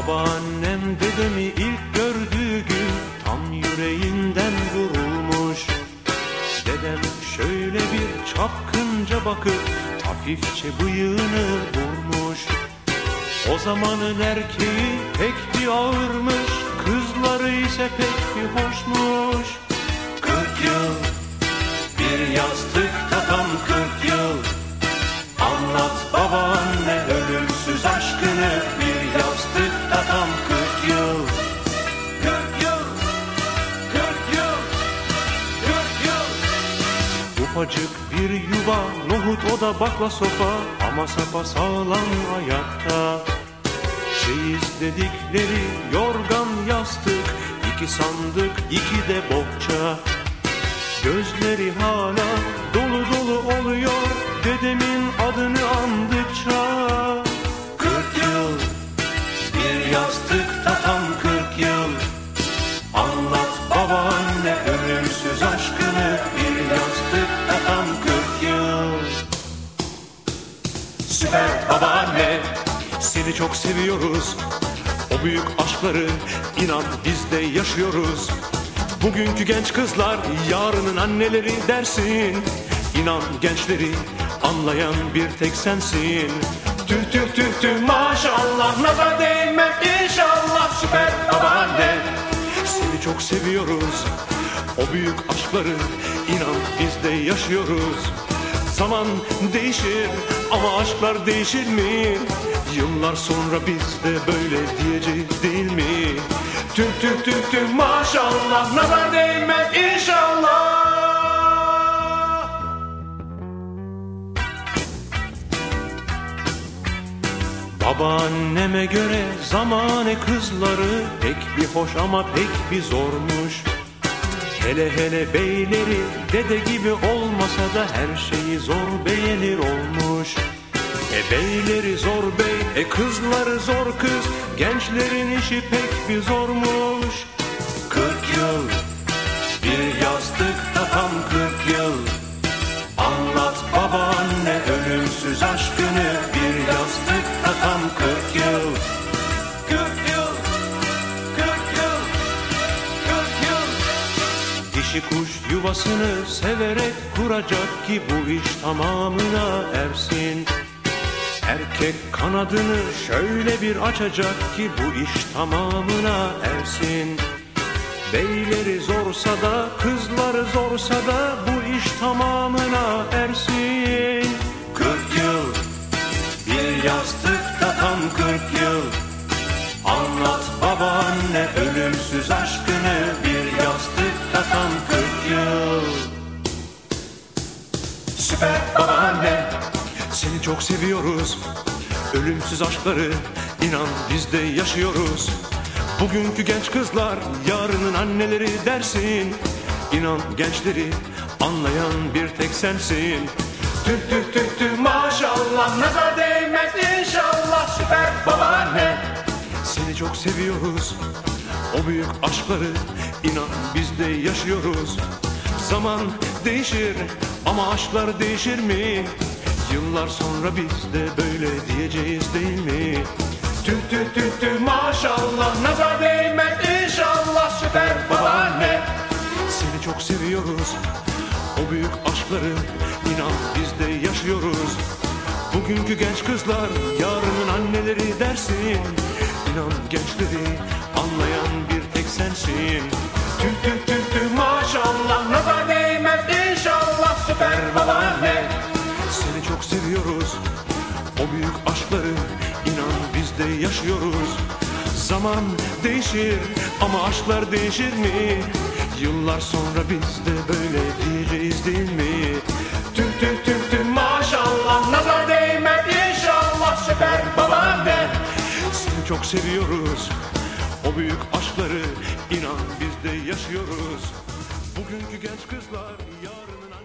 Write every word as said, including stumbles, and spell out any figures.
Babaannem dedemi ilk gördüğü gün tam yüreğinden vurulmuş. Dedem şöyle bir çapkınca bakıp hafifçe bıyığını vurmuş. O zamanın erkeği pek bir ağırmış, kızları ise pek bir hoşmuş. Kırk yıl bir yastıkta, tam kırk yıl. Anlat babaanne ölümsüz aşkını, bir yastıkta tam kırk yıl. Kırk yıl, kırk yıl, kırk yıl. Ufacık bir yuva, nohut oda bakla sofa, ama sapasağlam ayakta. Çeyiz dedikleri yorgan yastık, iki sandık iki de bohça. Gözleri hala dolu dolu oluyor dedemin adını andıkça. Kırk yıl bir yastıkta, tam kırk yıl. Anlat babaanne ölümsüz aşkını, bir yastıkta tam kırk yıl. Süper babaanne, seni çok seviyoruz. O büyük aşkları inan biz de yaşıyoruz. Bugünkü genç kızlar yarının anneleri dersin. İnan gençleri anlayan bir tek sensin. Tüh tüh tüh tüh maşallah, nazar değmez inşallah. Süper babaanne, seni çok seviyoruz. O büyük aşkları inan biz de yaşıyoruz. Zaman değişir ama aşklar değişir mi? Yıllar sonra biz de böyle diyeceğiz değil mi? Tüh tüh tüh tüh maşallah, nazar değmez inşallah. Babaanneme göre zamane kızları pek bir hoş ama pek bir zormuş. Hele hele beyleri dede gibi olmasa da her şeyi zor beğenir olmuş. E beyleri zor bey, e kızları zor kız, gençlerin işi pek bir zormuş. Kırk yıl bir yastıkta, tam kırk yıl. Anlat babaanne ölümsüz aşkını, bir yastıkta tam kırk yıl. Kırk yıl, kırk yıl, kırk yıl. Dişi kuş yuvasını severek kuracak ki bu iş tamamına ersin. Erkek kanadını şöyle bir açacak ki bu iş tamamına ersin. Beyleri zorsa da kızları zorsa da bu iş tamamına ersin. Kırk yıl bir yastıkta, tam kırk yıl. Anlat babaanne ölümsüz aşkını, bir yastıkta tam kırk yıl. Süper babaanne, seni çok seviyoruz. Ölümsüz aşkları inan biz de yaşıyoruz. Bugünkü genç kızlar yarının anneleri dersin. İnan gençleri anlayan bir tek sensin. Tüh tüh tüh tüh maşallah, nazar değmez inşallah. Süper babaanne, seni çok seviyoruz. O büyük aşkları inan biz de yaşıyoruz. Zaman değişir ama aşklar değişir mi? Yıllar sonra biz de böyle diyeceğiz değil mi? Tüh tüh tüh tüh maşallah, nazar değmez inşallah. Süper babaanne, seni çok seviyoruz. O büyük aşkları inan biz de yaşıyoruz. Bugünkü genç kızlar yarının anneleri dersin. İnan gençleri anlayan bir tek sensin. Tüh tüh tüh tüh maşallah, nazar değmez inşallah. Süper babaanne, seni çok seviyoruz. O büyük aşkları inan biz de yaşıyoruz. Zaman değişir ama aşklar değişir mi? Yıllar sonra biz de böyle diyeceğiz değil mi? Tüh tüh tüh tüh maşallah, nazar değmez inşallah. Süper babaanne, seni çok seviyoruz. O büyük aşkları inan biz de yaşıyoruz. Bugünkü genç kızlar yarının